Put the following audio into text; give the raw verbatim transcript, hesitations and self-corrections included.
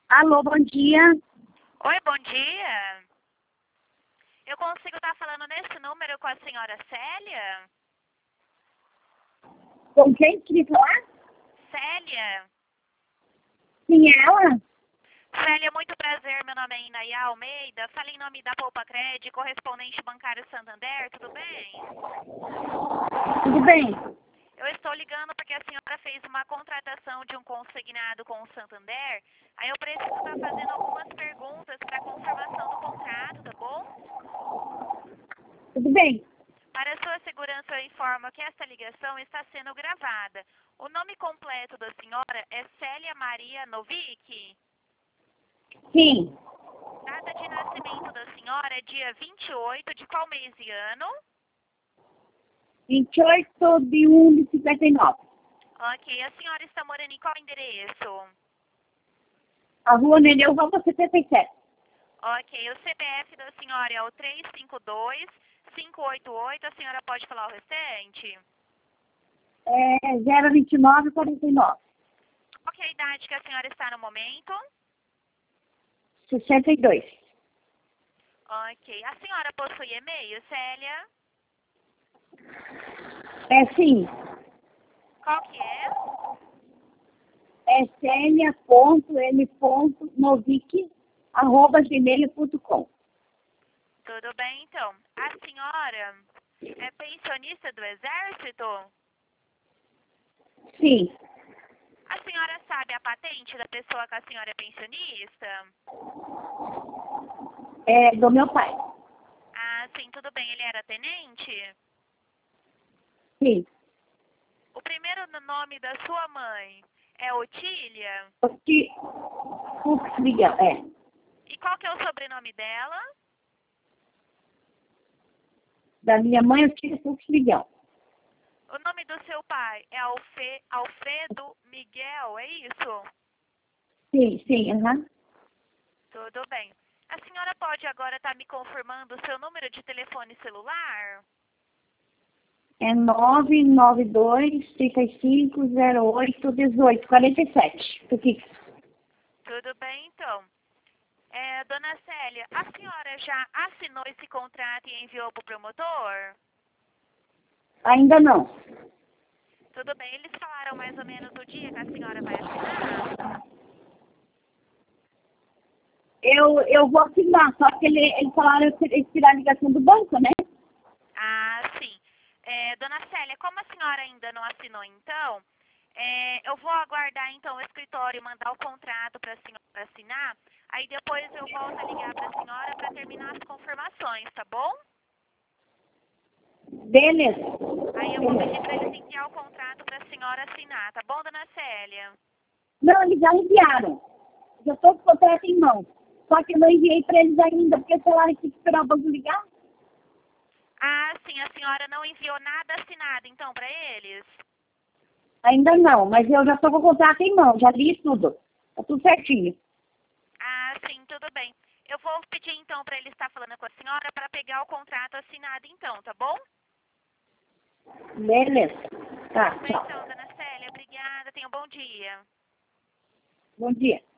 Alô, bom dia. Oi, bom dia. Eu consigo estar falando nesse número com a senhora Célia? Com quem queria falar? Célia? Quem é ela? Célia, muito prazer. Meu nome é Inaya Almeida. Falei em nome da Poupa Cred, correspondente bancário Santander. Tudo bem? Tudo bem? Eu estou ligando porque a senhora fez uma contratação de um consignado com o Santander. Aí eu preciso estar fazendo algumas perguntas para confirmação do contrato, tá bom? Tudo bem. Para sua segurança, eu informo que esta ligação está sendo gravada. O nome completo da senhora é Célia Maria Novick? Sim. Data de nascimento da senhora é dia vinte e oito de qual mês e ano? vinte e oito de um de cinquenta e nove. Ok. A senhora está morando em qual endereço? A rua Nereu Roma setenta e sete. Ok. O C P F da senhora é o três cinco dois, cinco oito oito. A senhora pode falar o restante? É zero vinte e nove quarenta e nove. Qual que é a idade que a senhora está no momento? sessenta e dois. Ok. A senhora possui e-mail, Célia? É sim. Qual que é? É celia.m.novick arroba gmail ponto com. Tudo bem, então. A senhora é pensionista do Exército? Sim. A senhora sabe a patente da pessoa que a senhora é pensionista? É do meu pai. Ah, sim, tudo bem. Ele era tenente? Sim. O primeiro nome da sua mãe é Otília? Porque Fux Miguel, é. E qual que é o sobrenome dela? Da minha mãe, eu tinha Fux Miguel. O nome do seu pai é Alfe, Alfredo Miguel, é isso? Sim, sim, aham. Tudo bem. A senhora pode agora estar me confirmando o seu número de telefone celular? É nove nove dois, trinta e cinco, zero oito, dezoito, quarenta e sete. Do que? Tudo bem, então. É, dona Célia, a senhora já assinou esse contrato e enviou para o promotor? Ainda não. Tudo bem. Eles falaram mais ou menos o dia que a senhora vai assinar? Eu, eu vou assinar, só que ele, eles falaram que eles tirar a ligação do banco, né? Ah, sim. É, dona Célia, como a senhora ainda não assinou, então, é, eu vou aguardar, então, o escritório mandar o contrato para a senhora assinar. Aí depois eu volto a ligar para a senhora para terminar as confirmações, tá bom? Beleza. Aí eu vou pedir para eles enviar o contrato para a senhora assinar, tá bom, dona Célia? Não, eles já enviaram. Já estou com o contrato em mão. Só que eu não enviei para eles ainda, porque falaram que tinha que esperar o banco ligar. Ah, sim, a senhora não enviou nada assinado, então, para eles? Ainda não, mas eu já estou com o contrato em mão, já li tudo. Tá tudo certinho. Ah, sim, tudo bem. Eu vou pedir, então, para ele estar falando com a senhora para pegar o contrato assinado, então, tá bom? Beleza. Tá, Tudo bem, tchau. então, dona Célia. Obrigada. Tenha um bom dia. Bom dia.